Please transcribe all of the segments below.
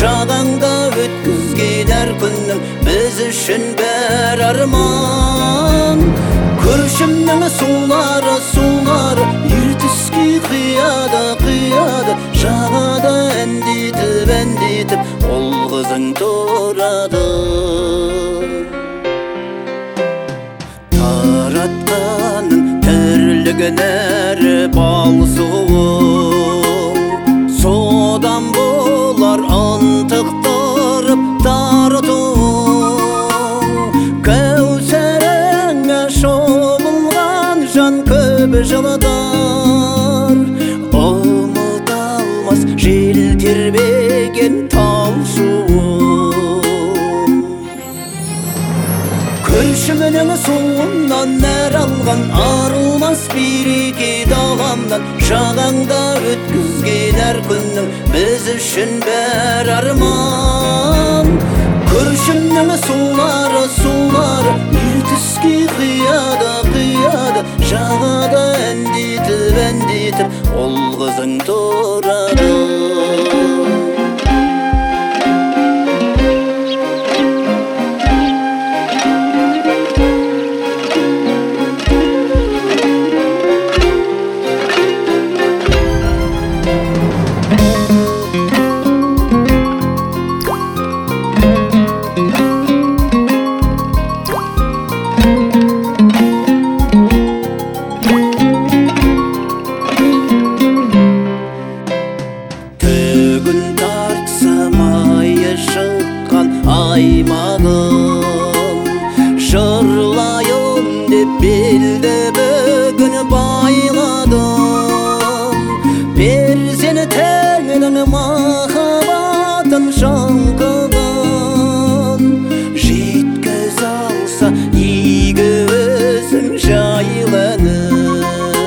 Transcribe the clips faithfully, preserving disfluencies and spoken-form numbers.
жағаңда өткізген әр күнің біз үшін бәр арман. Көршімнің сулары, сулары ертіске қияды, қияды, жағада әндетіп, әндетіп ол қызың тұрады. Таратқаның тірлігін әрі бал суың, содан болар ынтықтырып тартуың. Кәусәріңе шомылған жан көп жылдар, ұмыталмас жел тербеген тау суың. Көршімнің суынан нәр алған арылмас береке даламнан, жағаңда өткізген әр күнің біз үшін бәр арман. Көршімнің сулары, сулары ертіске қияды, қияды, жағада әндетіп, әндетіп ол қызың тұрады. Аймағым жырлайын деп белді бүгін байладым. Перзентіңнің махаббатын шаңқыған, жеткіз алса игі өзің жайланып.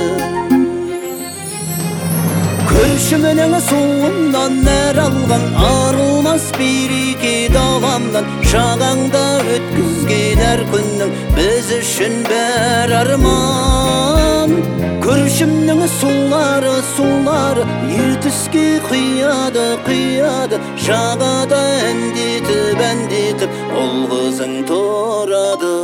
Көршімнің суынан нәр алған арылмас береке даламнан, жағаңда өткізген әр күнің біз үшін бәр арман. Көршімнің сулары, сулары ертіске қияды, қияды, жағада әндетіп, әндетіп ол қызың тұрады.